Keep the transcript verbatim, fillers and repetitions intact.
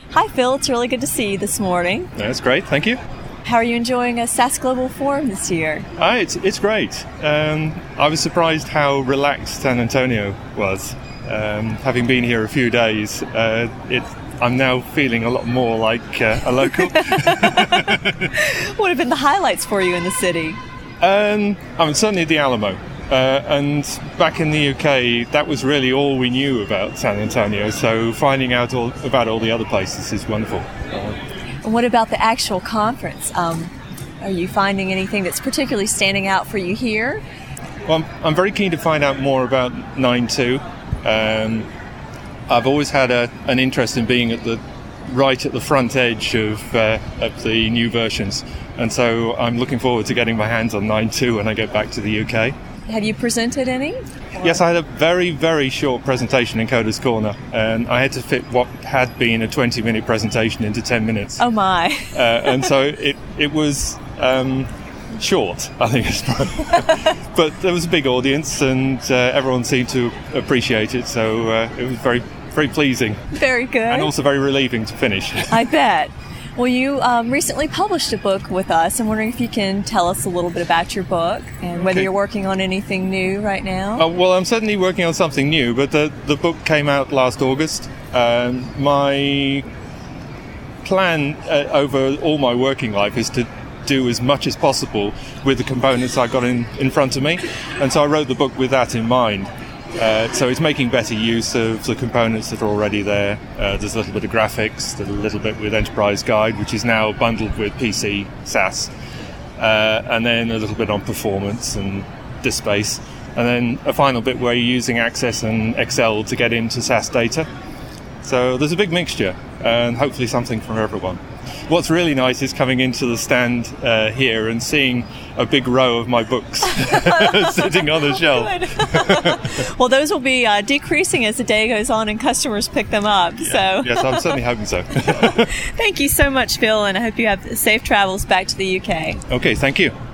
Hi, Phil. It's really good to see you this morning. That's great. Thank you. How are you enjoying a S A S Global Forum this year? Uh, it's it's great. Um, I was surprised how relaxed San Antonio was. Um, having been here a few days, uh, it, I'm now feeling a lot more like uh, a local. What have been the highlights for you in the city? Um, I mean, certainly the Alamo. Uh, and back in the U K, that was really all we knew about San Antonio. So finding out all about all the other places is wonderful. Uh, And what about the actual conference? Um, are you finding anything that's particularly standing out for you here? Well, I'm, I'm very keen to find out more about nine two. Um, I've always had a, an interest in being at the right at the front edge of, uh, of the new versions, and so I'm looking forward to getting my hands on nine two when I get back to the U K. Have you presented any? Yes, I had a very, very short presentation in Coder's Corner, and I had to fit what had been a twenty-minute presentation into ten minutes. Oh, my. uh, and so it, it was um, short, I think. But there was a big audience, and uh, everyone seemed to appreciate it, so uh, it was very, very pleasing. Very good. And also very relieving to finish. I bet. Well, you um, recently published a book with us. I'm wondering if you can tell us a little bit about your book and whether Okay. you're working on anything new right now. Uh, well, I'm certainly working on something new, but the, the book came out last August. Um, my plan uh, over all my working life is to do as much as possible with the components I got in, in front of me, and so I wrote the book with that in mind. Uh, so it's making better use of the components that are already there. Uh, there's a little bit of graphics, there's a little bit with Enterprise Guide, which is now bundled with P C S A S, uh, and then a little bit on performance and disk space, and then a final bit where you're using Access and Excel to get into S A S data. So there's a big mixture, and hopefully something for everyone. What's really nice is coming into the stand uh, here and seeing a big row of my books sitting on the shelf. Well, those will be uh, decreasing as the day goes on and customers pick them up. Yeah. So, Yes, I'm certainly hoping so. Thank you so much, Phil, and I hope you have safe travels back to the U K. Okay, thank you.